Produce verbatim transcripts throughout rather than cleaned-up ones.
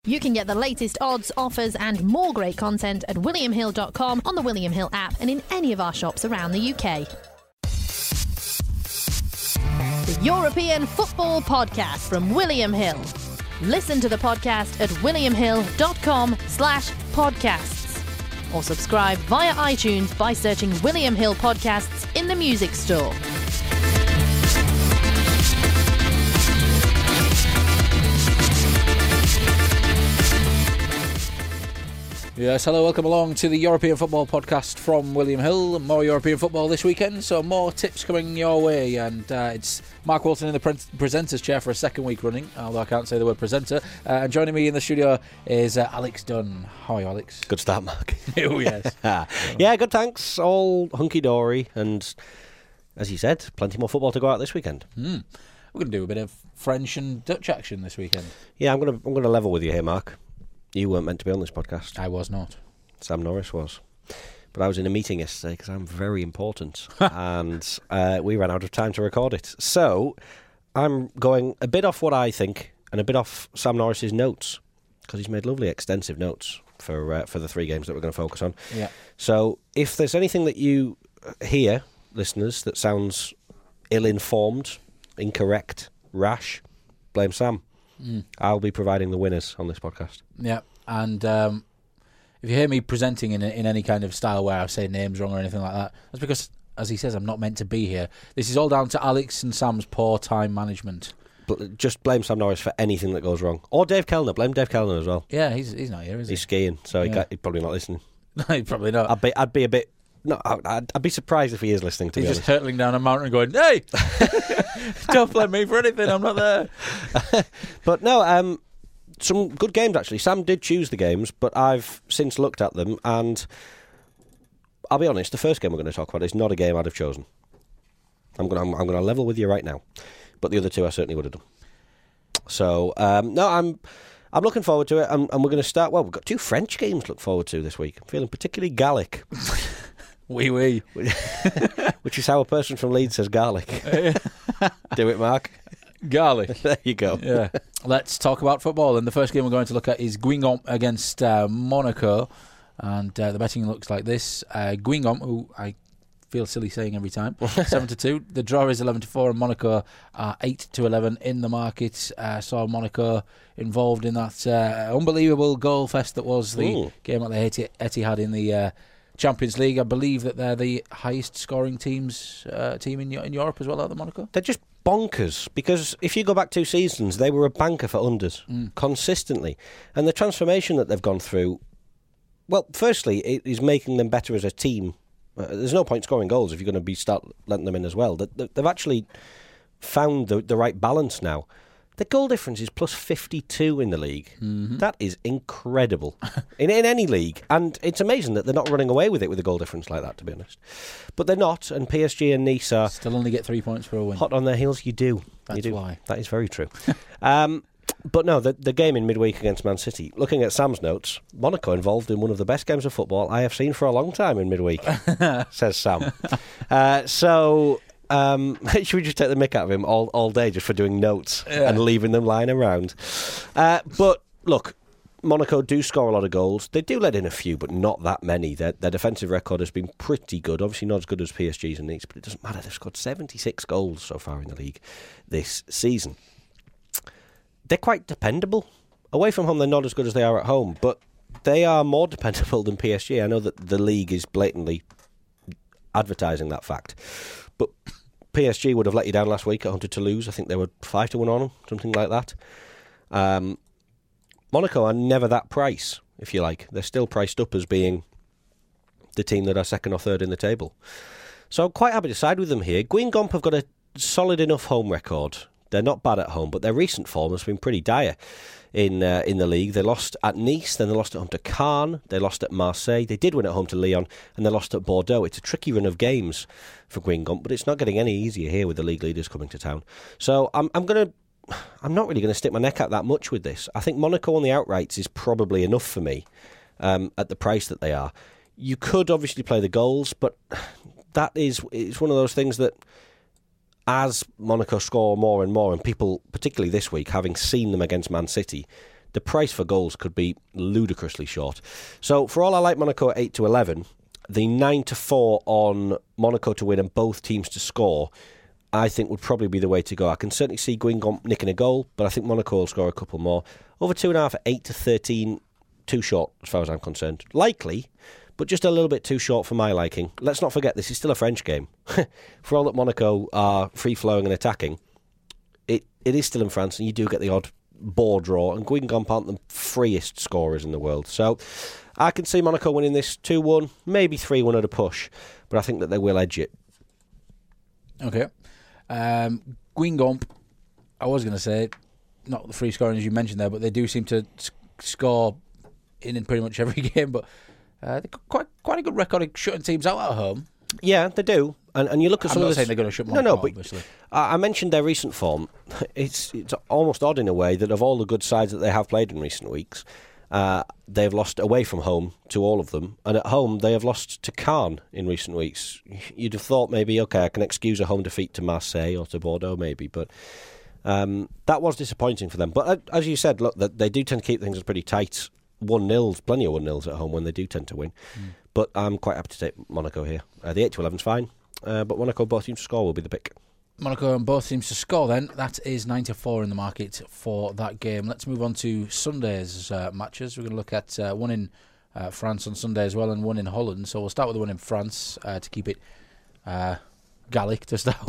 You can get the latest odds, offers and more great content at william hill dot com, on the William Hill app and in any of our shops around the U K. The European Football Podcast from William Hill. Listen to the podcast at william hill dot com slash podcasts or subscribe via iTunes by searching William Hill Podcasts in the music store. Yes, hello, welcome along to the European Football Podcast from William Hill. More European football this weekend, so more tips coming your way. And uh, it's Mark Walton in the pre- presenter's chair for a second week running, although I can't say the word presenter. Uh, and joining me in the studio is uh, Alex Dunn. How are you, Alex? Good start, Mark. Oh, yes. Yeah, good, thanks. All hunky-dory. And as you said, plenty more football to go out this weekend. Mm. We're going to do a bit of French and Dutch action this weekend. Yeah, I'm going to I'm going to level with you here, Mark. You weren't meant to be on this podcast. I was not. Sam Norris was. But I was in a meeting yesterday because I'm very important. and uh, we ran out of time to record it. So I'm going a bit off what I think and a bit off Sam Norris's notes, because he's made lovely extensive notes for uh, for the three games that we're going to focus on. Yeah. So if there's anything that you hear, listeners, that sounds ill-informed, incorrect, rash, blame Sam. Mm. I'll be providing the winners on this podcast. Yeah, and um, if you hear me presenting in in any kind of style where I say names wrong or anything like that, that's because, as he says, I'm not meant to be here. This is all down to Alex and Sam's poor time management. But just blame Sam Norris for anything that goes wrong. Or Dave Kellner. Blame Dave Kellner as well. Yeah, he's he's not here, is he? He's skiing, so yeah. he got, he's probably not listening. No, he's probably not. I'd be, I'd be a bit... No, I'd, I'd be surprised if he is listening, to He's be just honest. hurtling down a mountain going, hey, don't blame me for anything, I'm not there. But no, um, some good games, actually. Sam did choose the games, but I've since looked at them, and I'll be honest, the first game we're going to talk about is not a game I'd have chosen. I'm going to I'm going to level with you right now. But the other two I certainly would have done. So, um, no, I'm... I'm looking forward to it, and, and we're going to start... Well, we've got two French games to look forward to this week. I'm feeling particularly Gallic. Wee wee. Which is how a person from Leeds says garlic. Do it, Mark. Garlic. There you go. Yeah. Let's talk about football. And the first game we're going to look at is Guingamp against uh, Monaco. And uh, the betting looks like this. Uh, Guingamp, who I feel silly saying every time, seven to two. The draw is eleven to four, and Monaco are eight to eleven in the market. Uh, saw Monaco involved in that uh, unbelievable goal fest that was the Ooh. game at the Etihad in the uh, Champions League. I believe that they're the highest scoring teams uh, team in in Europe as well, at the Monaco. They're just bonkers, because if you go back two seasons, they were a banker for unders Mm. consistently. And the transformation that they've gone through, well, firstly, it is making them better as a team. Uh, there's no point scoring goals if you're going to be start letting them in as well. They, they've actually found the, the right balance now. The goal difference is plus fifty-two in the league. Mm-hmm. That is incredible in, in any league. And it's amazing that they're not running away with it with a goal difference like that, to be honest. But they're not, and P S G and Nice are... Still only get three points for a win. Hot on their heels, you do. That's you do. why. That is very true. um, but no, the, the game in midweek against Man City, looking at Sam's notes, Monaco involved in one of the best games of football I have seen for a long time in midweek, says Sam. Uh, so... Um, should we just take the mick out of him all, all day just for doing notes yeah. and leaving them lying around? Uh, but look, Monaco do score a lot of goals. They do let in a few, but not that many. Their, their defensive record has been pretty good. Obviously not as good as P S G's and Nice, but it doesn't matter. They've scored seventy-six goals so far in the league this season. They're quite dependable. Away from home, they're not as good as they are at home, but they are more dependable than P S G. I know that the league is blatantly advertising that fact. But P S G would have let you down last week at home to Toulouse. I think they were five to one on them, something like that. Um, Monaco are never that price, if you like. They're still priced up as being the team that are second or third in the table. So I'm quite happy to side with them here. Guingamp have got a solid enough home record. They're not bad at home, but their recent form has been pretty dire in uh, in the league. They lost at Nice, then they lost at home to Caen, they lost at Marseille, they did win at home to Lyon, and they lost at Bordeaux. It's a tricky run of games for Guingamp, but it's not getting any easier here with the league leaders coming to town. So I'm I'm going to I'm not really going to stick my neck out that much with this. I think Monaco on the outrights is probably enough for me um, at the price that they are. You could obviously play the goals, but that is it's one of those things that, as Monaco score more and more, and people, particularly this week, having seen them against Man City, the price for goals could be ludicrously short. So for all I like Monaco at eight to eleven, the nine to four on Monaco to win and both teams to score, I think would probably be the way to go. I can certainly see Guingamp nicking a goal, but I think Monaco will score a couple more. Over two and a half at eight to thirteen, too short as far as I'm concerned. Likely, but just a little bit too short for my liking. Let's not forget, this is still a French game. For all that Monaco are free-flowing and attacking, it, it is still in France, and you do get the odd ball draw, and Guingamp aren't the freest scorers in the world. So I can see Monaco winning this two one, maybe three one at a push, but I think that they will edge it. Okay. Um, Guingamp, I was going to say, not the free scoring as you mentioned there, but they do seem to s- score in, in pretty much every game, but uh, they've got quite, quite a good record of shutting teams out at home. Yeah, they do. And, and you look at I'm some not of the saying they're going to shut No, Monaco no, out, but obviously. I I mentioned their recent form. It's it's almost odd in a way that of all the good sides that they have played in recent weeks, uh, they've lost away from home to all of them, and at home they have lost to Caen in recent weeks. You'd have thought maybe, okay, I can excuse a home defeat to Marseille or to Bordeaux maybe, but um, that was disappointing for them. But uh, as you said, look, that they do tend to keep things pretty tight. one nils, plenty of one nils at home when they do tend to win. Mm. But I'm quite happy to take Monaco here. Uh, the eight to eleven is fine, uh, but Monaco both teams to score will be the pick. Monaco and both teams to score then. That is nine to four in the market for that game. Let's move on to Sunday's uh, matches. We're going to look at uh, one in uh, France on Sunday as well and one in Holland. So we'll start with the one in France uh, to keep it uh, Gallic to start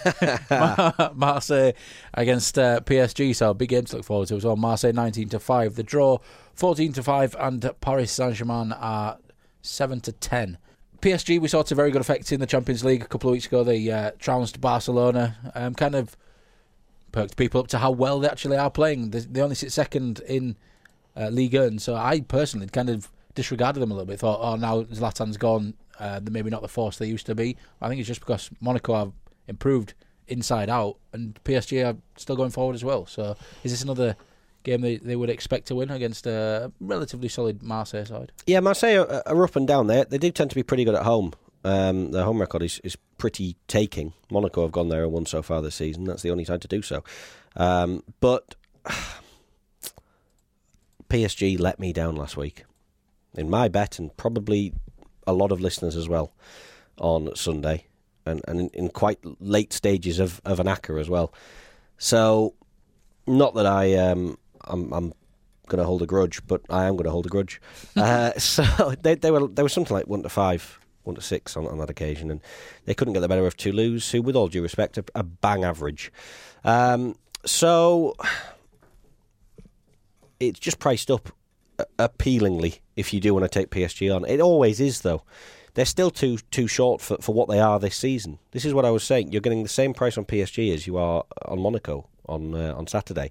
with. Marseille against uh, P S G, so a big game to look forward to as well. Marseille nineteen to five. The draw fourteen to five, and Paris Saint-Germain are seven to ten. P S G, we saw to very good effect in the Champions League a couple of weeks ago. They uh, trounced Barcelona, um, kind of perked people up to how well they actually are playing. They, they only sit second in uh, Ligue one, so I personally kind of disregarded them a little bit. Thought, oh, now Zlatan's gone, uh, they're maybe not the force they used to be. I think it's just because Monaco have improved inside out, and P S G are still going forward as well. So is this another game they, they would expect to win against a relatively solid Marseille side? Yeah, Marseille are, are up and down there. They do tend to be pretty good at home. Um, their home record is, is pretty taking. Monaco have gone there and won so far this season. That's the only time to do so. Um, but P S G let me down last week. In my bet, and probably a lot of listeners as well, on Sunday. And, and in, in quite late stages of, of an A C C A as well. So, not that I... Um, I'm, I'm going to hold a grudge, but I am going to hold a grudge. uh, so they, they were they were something like one to five, one to six on, on that occasion, and they couldn't get the better of Toulouse, who, with all due respect, are a bang average. Um, so it's just priced up appealingly if you do want to take P S G on. It always is, though. They're still too too short for, for what they are this season. This is what I was saying. You're getting the same price on P S G as you are on Monaco on uh, on Saturday.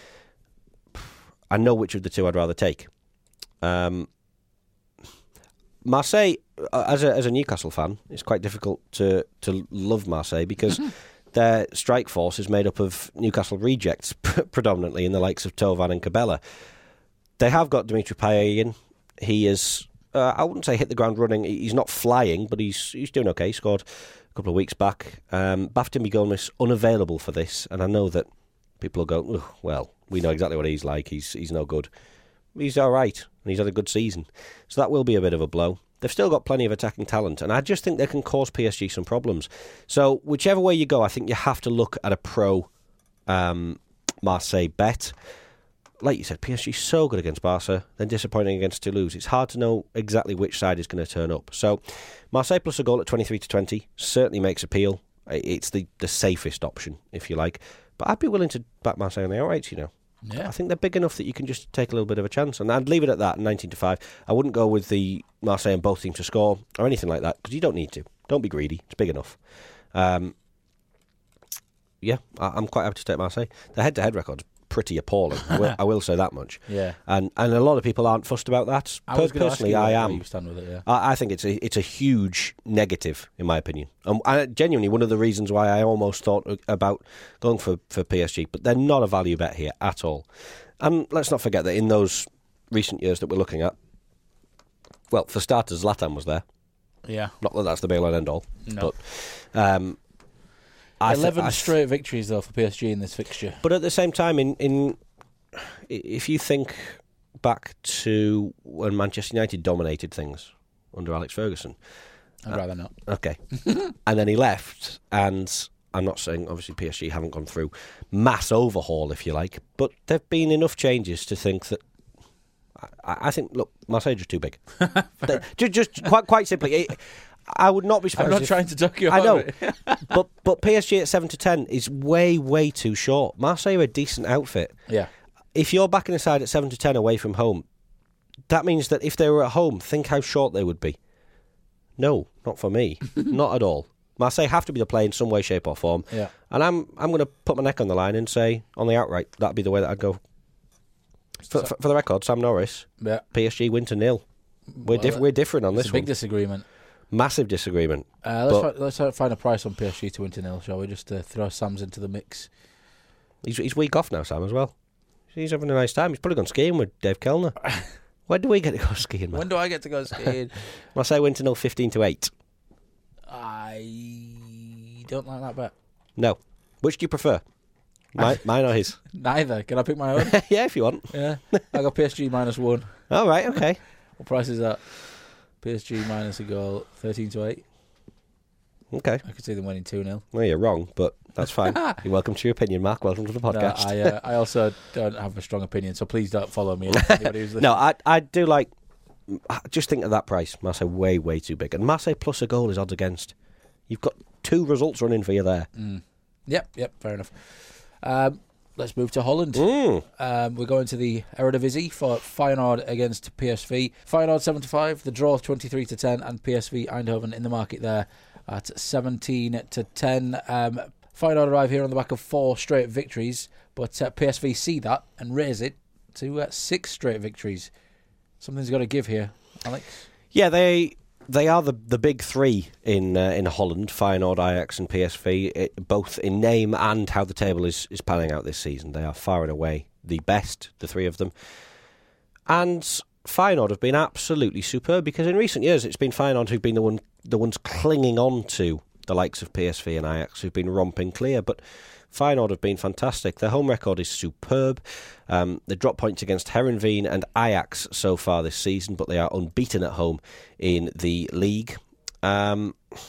I know which of the two I'd rather take. Um, Marseille, as a as a Newcastle fan, it's quite difficult to, to love Marseille because mm-hmm. their strike force is made up of Newcastle rejects predominantly in the likes of Thauvin and Cabella. They have got Dimitri Payet in. He is, uh, I wouldn't say hit the ground running. He's not flying, but he's he's doing okay. He scored a couple of weeks back. Um, Baftim Gomis unavailable for this, and I know that people will go, well, we know exactly what he's like. He's he's no good. He's all right, and he's had a good season. So that will be a bit of a blow. They've still got plenty of attacking talent, and I just think they can cause P S G some problems. So whichever way you go, I think you have to look at a pro um, Marseille bet. Like you said, P S G's so good against Barca, then disappointing against Toulouse. It's hard to know exactly which side is going to turn up. So Marseille plus a goal at twenty-three to twenty certainly makes appeal. It's the, the safest option, if you like. But I'd be willing to back Marseille on the outrights, you know. Yeah. I think they're big enough that you can just take a little bit of a chance. And I'd leave it at that, nineteen to five. I wouldn't go with the Marseille and both teams to score or anything like that, because you don't need to. Don't be greedy. It's big enough. Um, yeah, I, I'm quite happy to take Marseille. The head-to-head record's pretty appalling. I, will, I will say that much. Yeah. And and a lot of people aren't fussed about that. I was per- personally, personally, ask you I where am. You stand with it, yeah. I, I think it's a it's a huge negative, in my opinion. And I, genuinely, one of the reasons why I almost thought about going for, for P S G, but they're not a value bet here at all. And let's not forget that in those recent years that we're looking at, well, for starters, Zlatan was there. Yeah. Not that that's the be-all and end-all. No. But um, I Eleven th- I straight victories, though, for P S G in this fixture. But at the same time, in, in if you think back to when Manchester United dominated things under Alex Ferguson. I'd rather not. Okay. And then he left, and I'm not saying, obviously, P S G haven't gone through mass overhaul, if you like, but there have been enough changes to think that, I, I think, look, Marseille are just too big. They, just, just quite quite simply, it, I would not be surprised I'm not if, trying to duck you I know, it. but, but P S G at seven to ten is way, way too short. Marseille are a decent outfit. Yeah. If you're backing a side at seven to ten away from home, that means that if they were at home, think how short they would be. No, not for me. Not at all. Marseille have to be the play in some way, shape or form. Yeah. And I'm I'm going to put my neck on the line and say, on the outright, that'd be the way that I'd go. For, So- for, for the record, Sam Norris, Yeah. P S G win to nil. We're, Well, diff- we're different on It's this a big one. disagreement. Massive disagreement. Uh, let's, But- fi- let's uh, find a price on P S G to win to nil, shall we? Just uh, throw Sam's into the mix. He's, he's week off now, Sam, as well. He's having a nice time. He's probably gone skiing with Dave Kellner. When do we get to go skiing, man? When do I get to go skiing? Marseille win to nil fifteen to eight. I don't like that bet. No. Which do you prefer? My, mine or his? Neither. Can I pick my own? Yeah, if you want. Yeah. I got P S G minus one. All right, okay. What price is that? P S G minus a goal, thirteen to eight. Okay. I could see them winning two nil. Well, you're wrong, but that's fine. You're welcome to your opinion, Mark. Welcome to the podcast. No, I, uh, I also don't have a strong opinion, so please don't follow me. Anybody who's No, I I do like. Just think of that price. Marseille way way too big, and Marseille plus a goal is odds against. You've got two results running for you there. Mm. Yep, yep, fair enough. Um, let's move to Holland. Mm. Um, we're going to the Eredivisie for Feyenoord against P S V. Feyenoord seven to five, the draw twenty-three to ten, and P S V Eindhoven in the market there at seventeen to ten. Um, Feyenoord arrive here on the back of four straight victories, but uh, P S V see that and raise it to uh, six straight victories. Something's got to give here, Alex. Yeah, they they are the the big three in uh, in Holland: Feyenoord, Ajax, and P S V. It, both in name and how the table is is panning out this season. They are far and away the best, the three of them. And Feyenoord have been absolutely superb, because in recent years it's been Feyenoord who've been the one the ones clinging on to the likes of P S V and Ajax, who've been romping clear. But Feyenoord have been fantastic. Their home record is superb. Um, they dropped points against Heerenveen and Ajax so far this season, but they are unbeaten at home in the league. Um,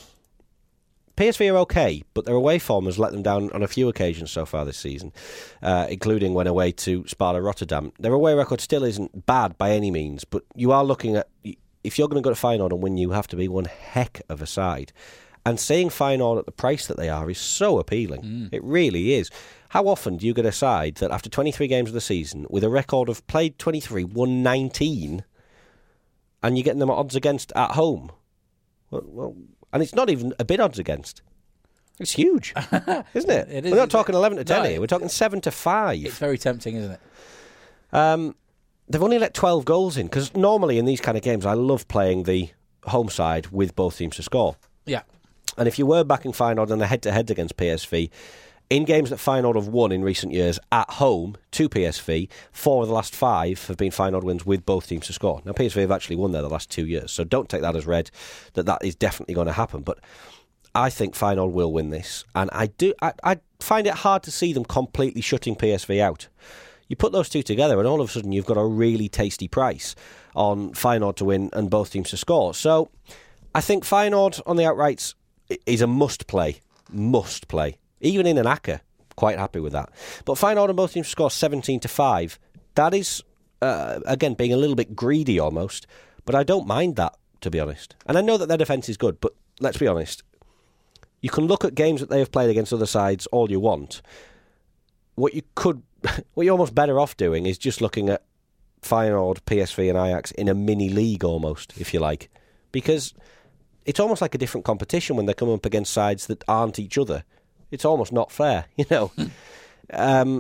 P S V are okay, but their away form has let them down on a few occasions so far this season, uh, including when away to Sparta Rotterdam. Their away record still isn't bad by any means, but you are looking at, if you're going to go to Feyenoord and win, you have to be one heck of a side. And seeing Feyenoord at the price that they are is so appealing. Mm. It really is. How often do you get a side that after twenty-three games of the season, with a record of played twenty-three, won nineteen, and you're getting them at odds against at home? Well, well, and it's not even a bit odds against. It's huge, isn't it? It is, We're not talking eleven to ten no, here. We're talking seven to five. It's very tempting, isn't it? Um, they've only let twelve goals in, because normally in these kind of games, I love playing the home side with both teams to score. Yeah. And if you were backing Feyenoord in a head-to-head against P S V, in games that Feyenoord have won in recent years at home to P S V, four of the last five have been Feyenoord wins with both teams to score. Now, P S V have actually won there the last two years, so don't take that as read that that is definitely going to happen. But I think Feyenoord will win this, and I do. I, I find it hard to see them completely shutting P S V out. You put those two together, and all of a sudden you've got a really tasty price on Feyenoord to win and both teams to score. So I think Feyenoord on the outrights is a must-play. Must-play. Even in an A C A, quite happy with that. But Feyenoord and both teams to score seventeen to five. That is, uh, again, being a little bit greedy almost, but I don't mind that, to be honest. And I know that their defence is good, but let's be honest. You can look at games that they have played against other sides all you want. What you could, what you're almost better off doing is just looking at Feyenoord, P S V and Ajax in a mini-league almost, if you like. Because it's almost like a different competition when they come up against sides that aren't each other. It's almost not fair, you know. um,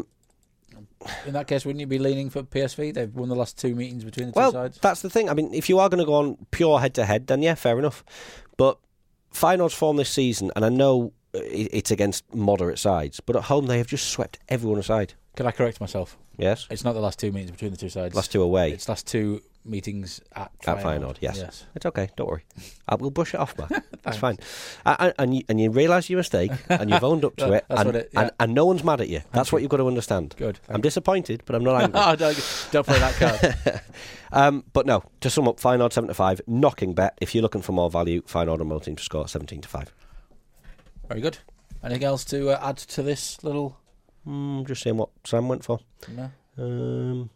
in that case, wouldn't you be leaning for P S V? They've won the last two meetings between the well, two sides. That's the thing. I mean, if you are going to go on pure head-to-head, then yeah, fair enough. But Feyenoord's form this season, and I know it's against moderate sides, but at home they have just swept everyone aside. Can I correct myself? Yes? It's not the last two meetings between the two sides. Last two away. It's last two meetings at At Feyenoord, yes. yes. It's okay, don't worry. I will brush it off, Mark. That's fine. And, and you, and you realise your mistake, and you've owned up to it, That's and, what it yeah. and, and no one's mad at you. That's what you've got to understand. Good. I'm disappointed, but I'm not angry. oh, don't, don't play that card. um, but no, to sum up, Feyenoord seven to five, knocking bet. If you're looking for more value, Feyenoord and both teams to score seventeen to five. Very good. Anything else to uh, add to this little... Mm, just seeing what Sam went for. No. Um...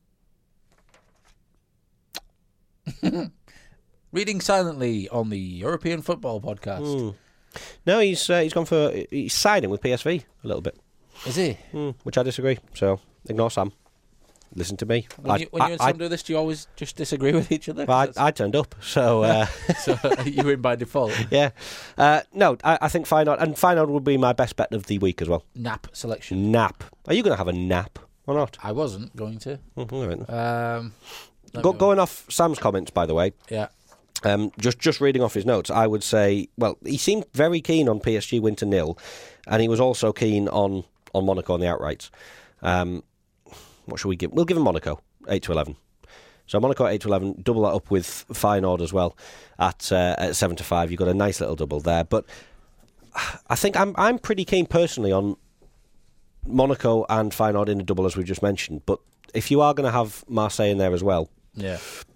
Reading silently on the European Football Podcast. Mm. No, he's uh, he's gone for he's siding with P S V a little bit. Is he? Mm, which I disagree. So ignore Sam. Listen to me. When you, when I, you and I, Sam do this, do you always just disagree with each other? Well, I, I turned up, so uh, so you win by default. Yeah. Uh, no, I, I think Feyenoord and Feyenoord would be my best bet of the week as well. Nap selection. Nap. Are you going to have a nap or not? I wasn't going to. Mm-hmm. Um, Go, going off Sam's comments, by the way. Yeah. Um, just just reading off his notes, I would say, well, he seemed very keen on P S G win to nil, and he was also keen on, on Monaco on the outrights. Um, what should we give? We'll give him Monaco, eight to eleven. So Monaco at eight to eleven, double that up with Feyenoord as well at uh, at seven to five. You've got a nice little double there. But I think I'm I'm pretty keen personally on Monaco and Feyenoord in a double, as we just mentioned. But if you are going to have Marseille in there as well, yeah.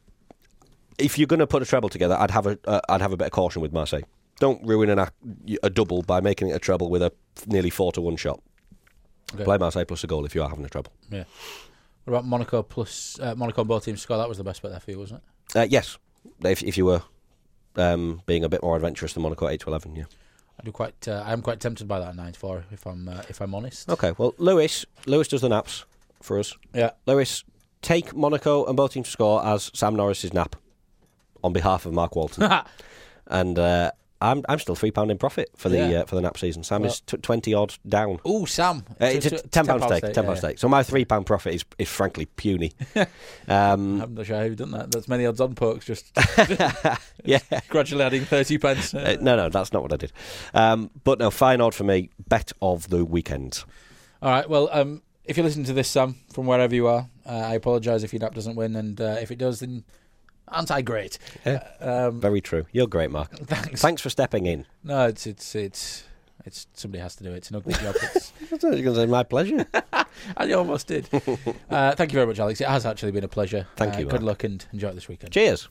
If you're going to put a treble together, I'd have a uh, I'd have a bit of caution with Marseille. Don't ruin an, a double by making it a treble with a nearly four to one shot. Okay. Play Marseille plus a goal if you are having a treble. Yeah. What about Monaco plus uh, Monaco and both teams score? That was the best bet there for you, wasn't it? Uh, yes, if if you were um, being a bit more adventurous than Monaco eight to eleven, yeah. I do quite. Uh, I'm quite tempted by that nine to four. If I'm uh, if I'm honest. Okay. Well, Lewis Lewis does the naps for us. Yeah. Lewis, take Monaco and both teams to score as Sam Norris's nap on behalf of Mark Walton, and uh, I'm I'm still three pound in profit for the Yeah. uh, for the nap season. Sam Well- is t- twenty odd down. Oh, Sam. Uh, it's a T- t- ten pound stake. stake, Ten pound yeah, stake. So my three pound profit is is frankly puny. um, I'm not sure how you've done that. That's many odds on pokes. Just yeah. gradually adding thirty pence. Uh, no, no, that's not what I did. Um, but no, Feyenoord for me, bet of the weekend. All right. Well, um, if you listen to this, Sam, from wherever you are, uh, I apologise if your nap doesn't win, and uh, if it does, then aren't I great? Yeah. Uh, um, Very true. You're great, Mark. Thanks. Thanks for stepping in. No, it's it's it's it's somebody has to do it. It's an ugly job. It's, I thought you were going to say my pleasure. I almost did. Uh, thank you very much, Alex. It has actually been a pleasure. Thank uh, you, Good Mark. luck and enjoy it this weekend. Cheers.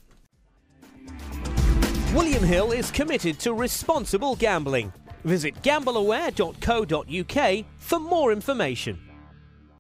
William Hill is committed to responsible gambling. Visit gambleaware dot co dot uk for more information.